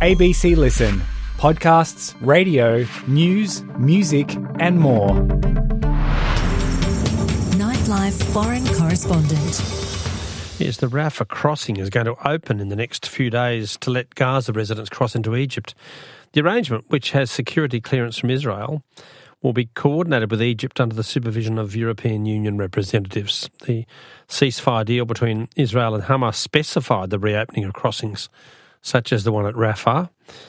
ABC Listen. Podcasts, radio, news, music and more. Nightlife foreign correspondent. Yes, the Rafah crossing is going to open in the next few days to let Gaza residents cross into Egypt. The arrangement, which has security clearance from Israel, will be coordinated with Egypt under the supervision of European Union representatives. The ceasefire deal between Israel and Hamas specified the reopening of crossings, such as the one at Rafah,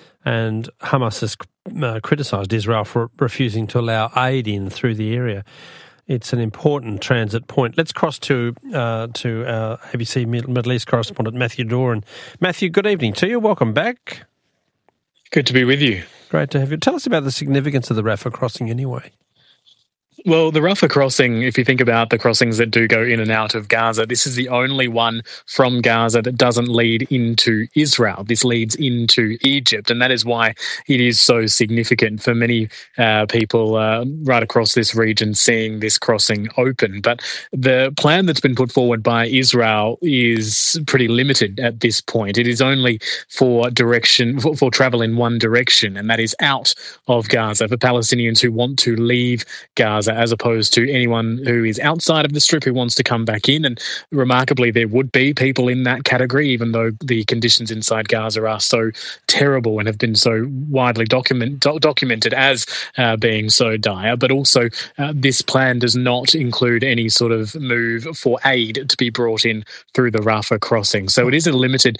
and Hamas has criticised Israel for refusing to allow aid in through the area. It's an important transit point. Let's cross to our ABC Middle East correspondent, Matthew Doran. Matthew, good evening to you. Welcome back. Good to be with you. Great to have you. Tell us about the significance of the Rafah crossing anyway. Well, the Rafah crossing, if you think about the crossings that do go in and out of Gaza, this is the only one from Gaza that doesn't lead into Israel. This leads into Egypt, and that is why it is so significant for many people right across this region seeing this crossing open. But the plan that's been put forward by Israel is pretty limited at this point. It is only for travel in one direction, and that is out of Gaza for Palestinians who want to leave Gaza, as opposed to anyone who is outside of the Strip who wants to come back in. And remarkably, there would be people in that category, even though the conditions inside Gaza are so terrible and have been so widely documented as being so dire. But also, this plan does not include any sort of move for aid to be brought in through the Rafah crossing. So it is a limited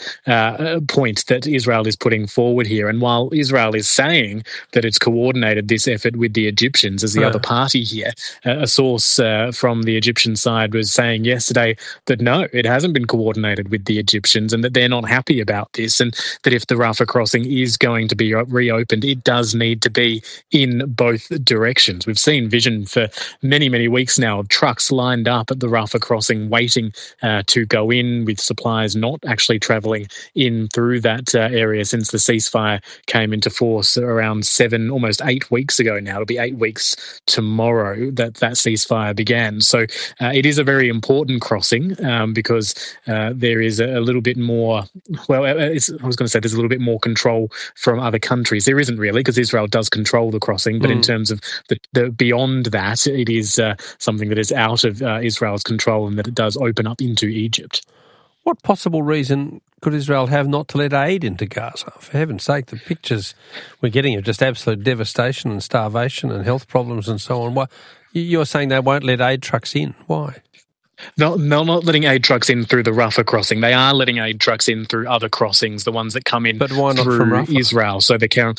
point that Israel is putting forward here. And while Israel is saying that it's coordinated this effort with the Egyptians as the other party here, a source from the Egyptian side was saying yesterday that no, it hasn't been coordinated with the Egyptians and that they're not happy about this, and that if the Rafah crossing is going to be reopened, it does need to be in both directions. We've seen vision for many, many weeks now of trucks lined up at the Rafah crossing waiting to go in, with supplies not actually travelling in through that area since the ceasefire came into force around almost 8 weeks ago now. It'll be 8 weeks tomorrow that ceasefire began. So it is a very important crossing because there is a little bit more, there's a little bit more control from other countries. There isn't really, because Israel does control the crossing, but in terms of the beyond that, it is something that is out of Israel's control, and that it does open up into Egypt. What possible reason could Israel have not to let aid into Gaza? For heaven's sake, the pictures we're getting are just absolute devastation and starvation and health problems and so on. You're saying they won't let aid trucks in. Why? No, they're not letting aid trucks in through the Rafah crossing. They are letting aid trucks in through other crossings, the ones that come in but why not through from Rafah? Israel. So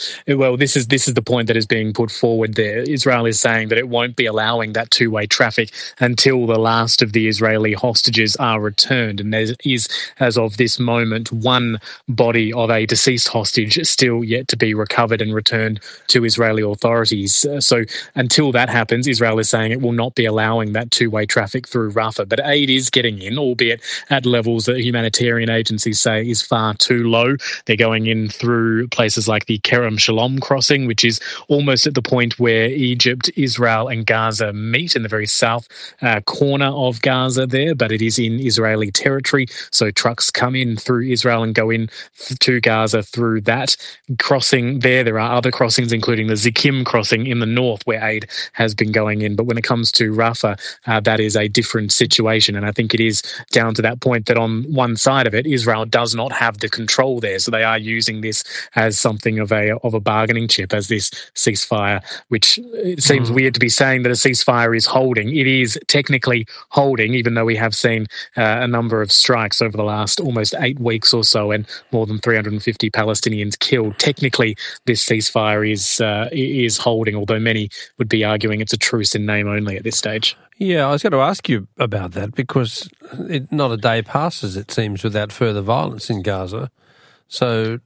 this is the point that is being put forward there. Israel is saying that it won't be allowing that two-way traffic until the last of the Israeli hostages are returned. And there is, as of this moment, one body of a deceased hostage still yet to be recovered and returned to Israeli authorities. So until that happens, Israel is saying it will not be allowing that two-way traffic through Rafah. But aid is getting in, albeit at levels that humanitarian agencies say is far too low. They're going in through places like the Kerem Shalom crossing, which is almost at the point where Egypt, Israel and Gaza meet, in the very south corner of Gaza there, but it is in Israeli territory. So trucks come in through Israel and go in to Gaza through that crossing there. There are other crossings, including the Zikim crossing in the north, where aid has been going in. But when it comes to Rafah, that is a different situation. And I think it is down to that point that on one side of it, Israel does not have the control there. So they are using this as something of a bargaining chip, as this ceasefire, which it seems weird to be saying that a ceasefire is holding. It is technically holding, even though we have seen a number of strikes over the last almost 8 weeks or so, and more than 350 Palestinians killed. Technically, this ceasefire is holding, although many would be arguing it's a truce in name only at this stage. Yeah, I was going to ask you about that, because not a day passes, it seems, without further violence in Gaza. So,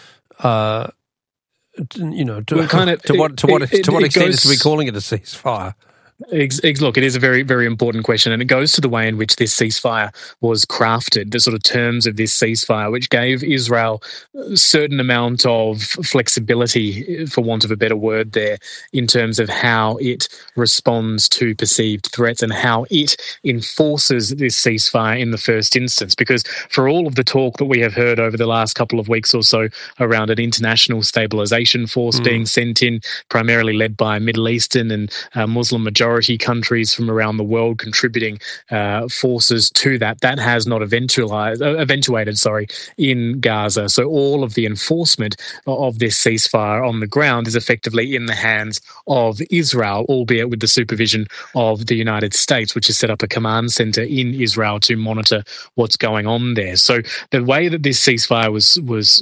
to what extent is we calling it a ceasefire? Look, it is a very, very important question, and it goes to the way in which this ceasefire was crafted, the sort of terms of this ceasefire, which gave Israel a certain amount of flexibility, for want of a better word there, in terms of how it responds to perceived threats and how it enforces this ceasefire in the first instance. Because for all of the talk that we have heard over the last couple of weeks or so around an international stabilization force being sent in, primarily led by Middle Eastern and Muslim majority countries from around the world contributing forces to that has not eventuated in Gaza. So all of the enforcement of this ceasefire on the ground is effectively in the hands of Israel, albeit with the supervision of the United States, which has set up a command center in Israel to monitor what's going on there. So the way that this ceasefire was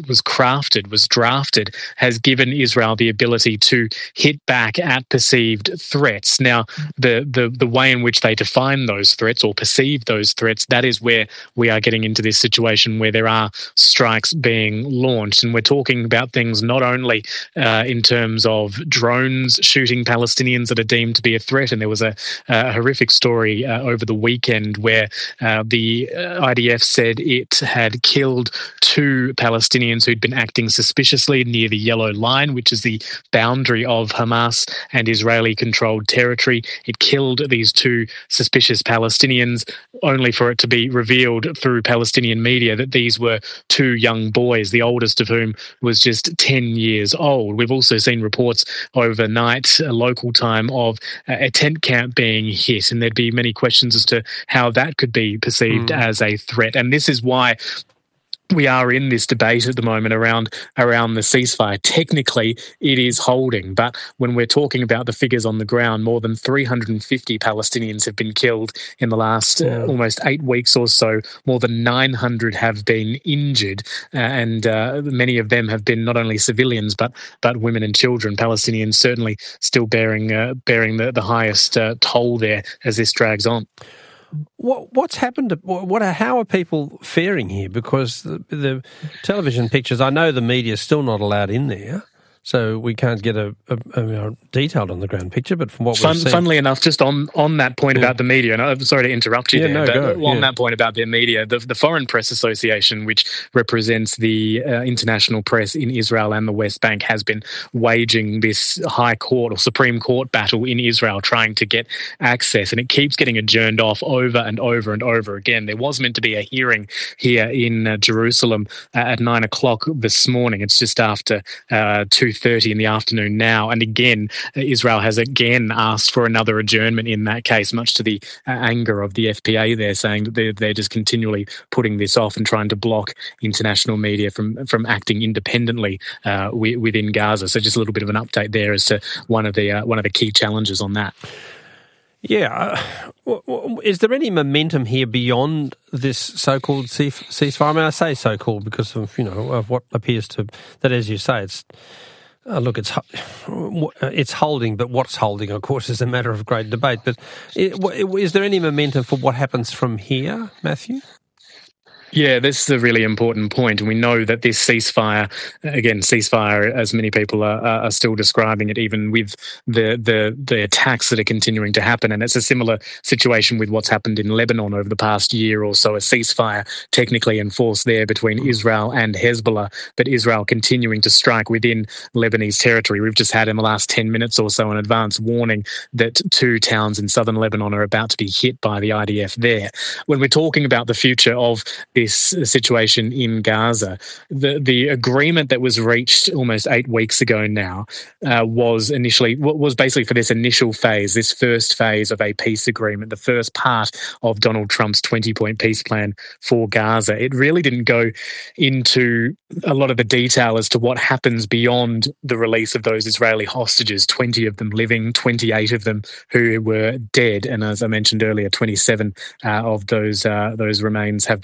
drafted, has given Israel the ability to hit back at perceived threats. Now, the way in which they define those threats or perceive those threats, that is where we are getting into this situation where there are strikes being launched. And we're talking about things not only in terms of drones shooting Palestinians that are deemed to be a threat. And there was a horrific story over the weekend where the IDF said it had killed 2 Palestinians who'd been acting suspiciously near the Yellow Line, which is the boundary of Hamas and Israeli-controlled territory. It killed these 2 suspicious Palestinians, only for it to be revealed through Palestinian media that these were 2 young boys, the oldest of whom was just 10 years old. We've also seen reports overnight, local time, of a tent camp being hit, and there'd be many questions as to how that could be perceived as a threat. And this is why we are in this debate at the moment around the ceasefire. Technically, it is holding, but when we're talking about the figures on the ground, more than 350 Palestinians have been killed in the last almost 8 weeks or so. More than 900 have been injured, and many of them have been not only civilians but women and children. Palestinians certainly still bearing the highest toll there as this drags on. What's happened? How are people faring here? Because the television pictures, I know the media is still not allowed in there, so we can't get a detailed on-the-ground picture, but from what we've seen... Funnily enough, just on that point about the media, and I'm sorry to interrupt you that point about their media, the Foreign Press Association, which represents the international press in Israel and the West Bank, has been waging this high court or Supreme Court battle in Israel, trying to get access, and it keeps getting adjourned off over and over and over again. There was meant to be a hearing here in Jerusalem at 9 o'clock this morning. It's just after 2:30 in the afternoon now, and again, Israel has again asked for another adjournment in that case, much to the anger of the FPA. They're saying that they're just continually putting this off and trying to block international media from acting independently within Gaza. So just a little bit of an update there as to one of the key challenges on that. Yeah. Is there any momentum here beyond this so-called ceasefire? I mean, I say so-called because of, of what appears to, that as you say, it's, look, it's holding, but what's holding, of course, is a matter of great debate. But is there any momentum for what happens from here, Matthew? Yeah, this is a really important point. And we know that this ceasefire, as many people are still describing it, even with the attacks that are continuing to happen. And it's a similar situation with what's happened in Lebanon over the past year or so, a ceasefire technically enforced there between Israel and Hezbollah, but Israel continuing to strike within Lebanese territory. We've just had in the last 10 minutes or so an advance warning that 2 towns in southern Lebanon are about to be hit by the IDF there. When we're talking about the future of this situation in Gaza, the agreement that was reached almost 8 weeks ago now was basically for this initial phase, this first phase of a peace agreement, the first part of Donald Trump's 20-point peace plan for Gaza. It really didn't go into a lot of the detail as to what happens beyond the release of those Israeli hostages, 20 of them living, 28 of them who were dead. And as I mentioned earlier, 27 of those remains have been brought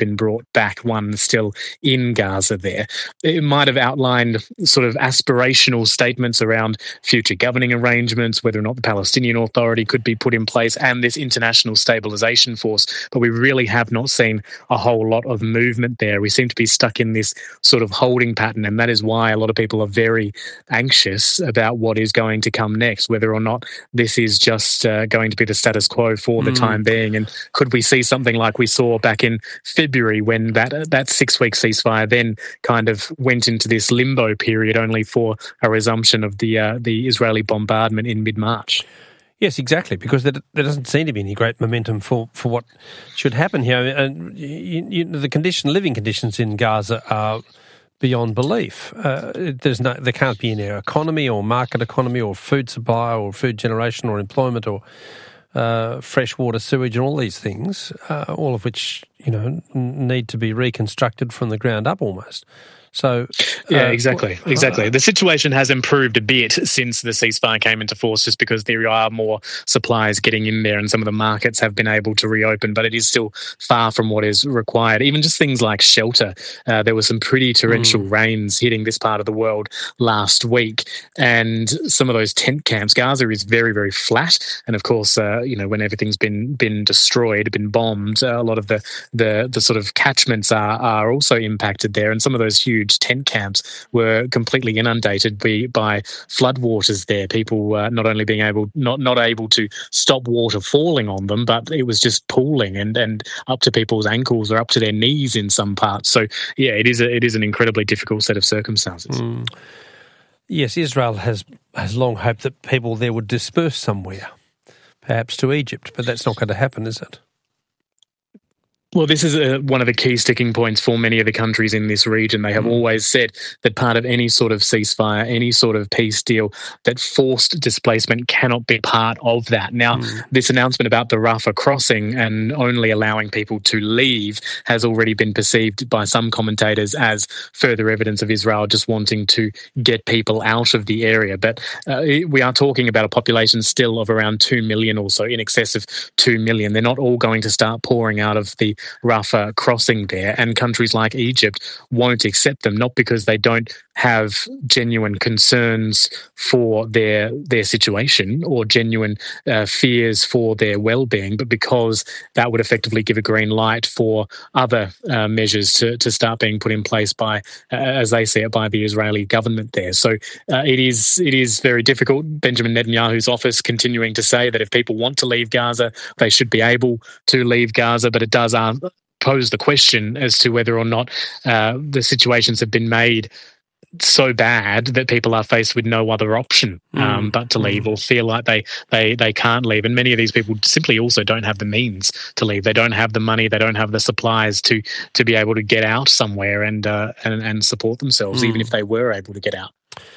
back one still in Gaza there. It might have outlined sort of aspirational statements around future governing arrangements, whether or not the Palestinian Authority could be put in place, and this international stabilisation force. But we really have not seen a whole lot of movement there. We seem to be stuck in this sort of holding pattern, and that is why a lot of people are very anxious about what is going to come next, whether or not this is just going to be the status quo for the time being. And could we see something like we saw back in February when that 6-week ceasefire then kind of went into this limbo period only for a resumption of the Israeli bombardment in mid-March? Yes, exactly, because there doesn't seem to be any great momentum for what should happen here. And the living conditions in Gaza are beyond belief. There can't be any economy or market economy or food supply or food generation or employment or fresh water, sewage, and all these things, all of which need to be reconstructed from the ground up almost. So yeah, exactly. The situation has improved a bit since the ceasefire came into force, just because there are more supplies getting in there and some of the markets have been able to reopen, but it is still far from what is required. Even just things like shelter. There were some pretty torrential rains hitting this part of the world last week, and some of those tent camps. Gaza is very, very flat, and of course, when everything's been destroyed, been bombed, a lot of the sort of catchments are also impacted there, and some of those huge tent camps were completely inundated by floodwaters there. People not only being not able to stop water falling on them, but it was just pooling and up to people's ankles or up to their knees in some parts. So yeah, it is an incredibly difficult set of circumstances. Yes, Israel has long hoped that people there would disperse somewhere, perhaps to Egypt, but that's not going to happen, is it? Well, this is one of the key sticking points for many of the countries in this region. They have always said that part of any sort of ceasefire, any sort of peace deal, that forced displacement cannot be part of that. Now, this announcement about the Rafah crossing and only allowing people to leave has already been perceived by some commentators as further evidence of Israel just wanting to get people out of the area. But we are talking about a population still of around 2 million or so, in excess of 2 million. They're not all going to start pouring out of the Rafah crossing there, and countries like Egypt won't accept them, not because they don't have genuine concerns for their situation or genuine fears for their well-being, but because that would effectively give a green light for other measures to start being put in place by, as they see it, by the Israeli government there. So it is very difficult. Benjamin Netanyahu's office continuing to say that if people want to leave Gaza, they should be able to leave Gaza, but it does pose the question as to whether or not the situations have been made so bad that people are faced with no other option but to leave, or feel like they can't leave. And many of these people simply also don't have the means to leave. They don't have the money, they don't have the supplies to be able to get out somewhere and support themselves, even if they were able to get out.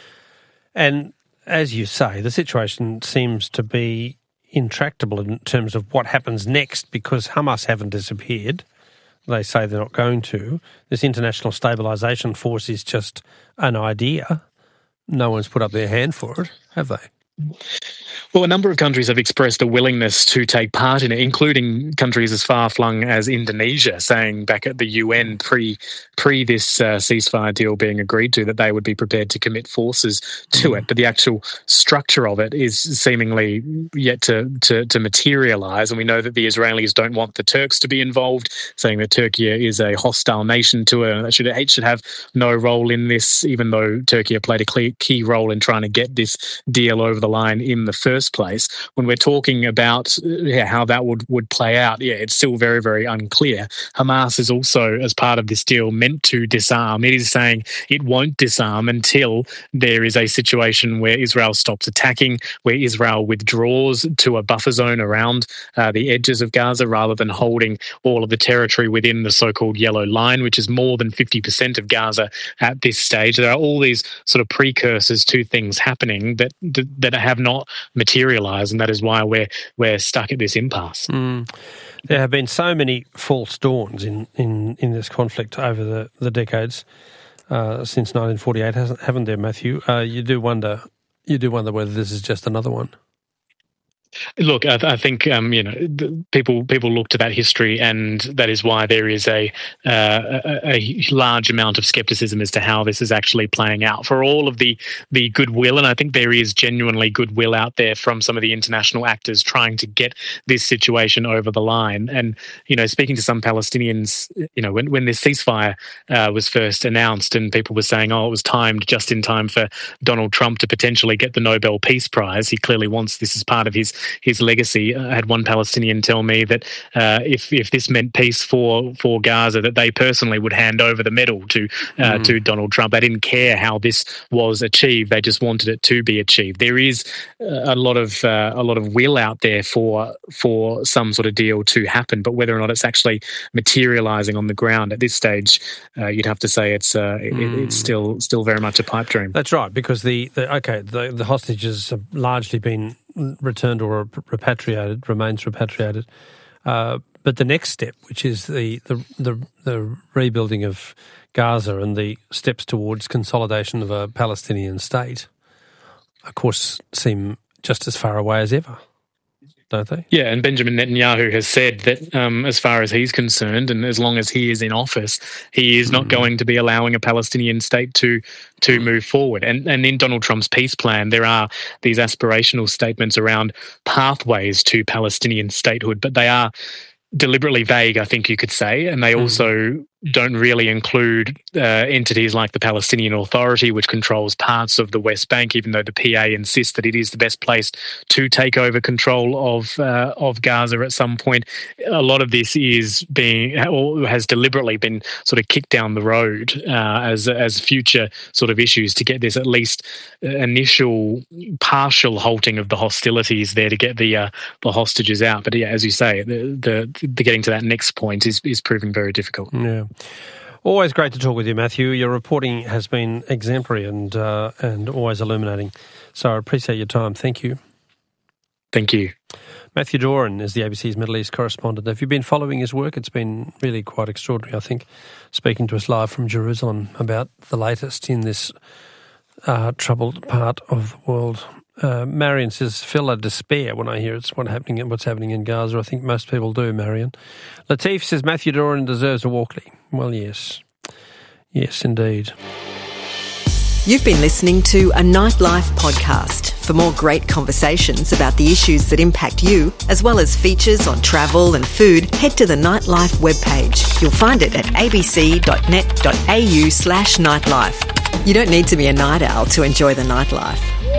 And as you say, the situation seems to be intractable in terms of what happens next, because Hamas haven't disappeared. They say they're not going to. This international stabilisation force is just an idea. No one's put up their hand for it, have they? Well, a number of countries have expressed a willingness to take part in it, including countries as far-flung as Indonesia, saying back at the UN pre this ceasefire deal being agreed to that they would be prepared to commit forces to it. But the actual structure of it is seemingly yet to materialise, and we know that the Israelis don't want the Turks to be involved, saying that Turkey is a hostile nation to it, and that it should have no role in this, even though Turkey played a key role in trying to get this deal over the line in the first place. When we're talking about how that would play out, it's still very, very unclear. Hamas is also, as part of this deal, meant to disarm. It is saying it won't disarm until there is a situation where Israel stops attacking, where Israel withdraws to a buffer zone around the edges of Gaza, rather than holding all of the territory within the so-called yellow line, which is more than 50% of Gaza at this stage. There are all these sort of precursors to things happening that have not materialised, and that is why we're stuck at this impasse. There have been so many false dawns in this conflict over the decades since 1948, haven't there, Matthew? You do wonder whether this is just another one. Look, I think people look to that history, and that is why there is a large amount of skepticism as to how this is actually playing out. For all of the goodwill, and I think there is genuinely goodwill out there from some of the international actors trying to get this situation over the line. And speaking to some Palestinians, when this ceasefire was first announced, and people were saying, "Oh, it was timed just in time for Donald Trump to potentially get the Nobel Peace Prize. He clearly wants this as part of his legacy." I had one Palestinian tell me that if this meant peace for Gaza, that they personally would hand over the medal to Donald Trump. They didn't care how this was achieved; they just wanted it to be achieved. There is a lot of will out there for some sort of deal to happen, but whether or not it's actually materialising on the ground at this stage, you'd have to say it's still very much a pipe dream. That's right, because the hostages have largely been returned or remains repatriated. But the next step, which is the rebuilding of Gaza and the steps towards consolidation of a Palestinian state, of course, seem just as far away as ever, don't they? Yeah, and Benjamin Netanyahu has said that as far as he's concerned, and as long as he is in office, he is not going to be allowing a Palestinian state to move forward. And in Donald Trump's peace plan, there are these aspirational statements around pathways to Palestinian statehood, but they are deliberately vague, I think you could say, and they also don't really include entities like the Palestinian Authority, which controls parts of the West Bank, even though the PA insists that it is the best place to take over control of Gaza at some point. A lot of this is has deliberately been sort of kicked down the road as future sort of issues to get this at least initial partial halting of the hostilities there to get the hostages out. But yeah, as you say, the getting to that next point is proving very difficult. Yeah. Always great to talk with you, Matthew. Your reporting has been exemplary and always illuminating. So I appreciate your time. Thank you. Thank you. Matthew Doran is the ABC's Middle East correspondent. Have you been following his work? It's been really quite extraordinary, I think, speaking to us live from Jerusalem about the latest in this troubled part of the world. Marion says, feel a despair when I hear what's happening in Gaza. I think most people do, Marion. Latif says, Matthew Doran deserves a Walkley. Well, yes. Yes, indeed. You've been listening to a Nightlife podcast. For more great conversations about the issues that impact you, as well as features on travel and food, head to the Nightlife webpage. You'll find it at abc.net.au/nightlife. You don't need to be a night owl to enjoy the Nightlife.